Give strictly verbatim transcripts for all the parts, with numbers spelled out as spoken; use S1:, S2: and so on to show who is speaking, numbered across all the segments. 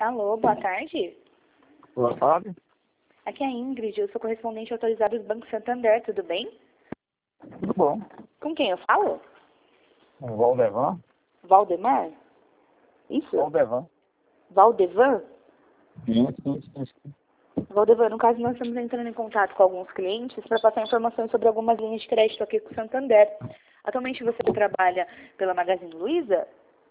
S1: Alô, boa tarde.
S2: Boa tarde.
S1: Aqui é a Ingrid, eu sou correspondente autorizado do Banco Santander, tudo bem?
S2: Tudo bom.
S1: Com quem eu falo?
S2: O Valdevan?
S1: Valdemar? Isso?
S2: Valdevan.
S1: Valdevan?
S2: Sim, sim, sim, sim.
S1: Valdevan, no caso nós estamos entrando em contato com alguns clientes para passar informações sobre algumas linhas de crédito aqui com o Santander. Atualmente você trabalha pela Magazine Luiza?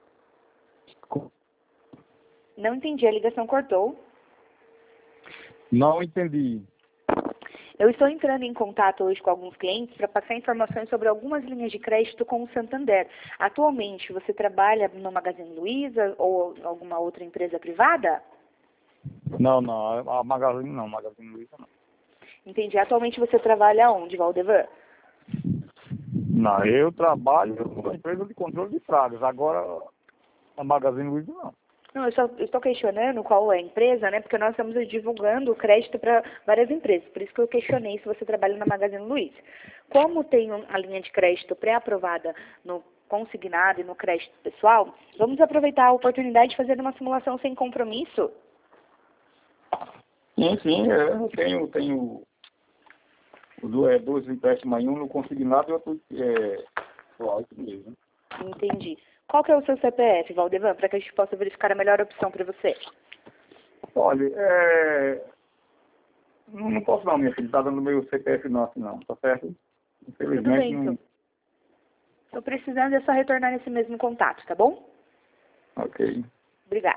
S1: Não entendi, a ligação cortou.
S2: Não entendi.
S1: Eu estou entrando em contato hoje com alguns clientes para passar informações sobre algumas linhas de crédito com o Santander. Atualmente, você trabalha no Magazine Luiza ou alguma outra empresa privada?
S2: Não, não. A Magazine não. Magazine Luiza não.
S1: Entendi. Atualmente você trabalha onde, Valdevan?
S2: Não, eu trabalho na empresa de controle de pragas. Agora, a Magazine Luiza não.
S1: Não, eu só eu estou questionando qual é a empresa, né? Porque nós estamos divulgando o crédito para várias empresas. Por isso que eu questionei se você trabalha na Magazine Luiza. Como tem um- a linha de crédito pré-aprovada no consignado e no crédito pessoal, vamos aproveitar a oportunidade de fazer uma simulação sem compromisso?
S2: Sim, sim. é, Eu tenho, tenho o do- é, dois empréstimos aí, um no consignado e outro é, pessoal, isso mesmo.
S1: Entendi. Qual que é o seu C P F, Valdevan, para que a gente possa verificar a melhor opção para você?
S2: Olha, é... Não, não posso não, minha filha. Tá dando meu C P F não, assim não. Tá certo?
S1: Tudo
S2: Infelizmente
S1: bem, então.
S2: não...
S1: Estou precisando é só retornar nesse mesmo contato, tá bom?
S2: Ok.
S1: Obrigada.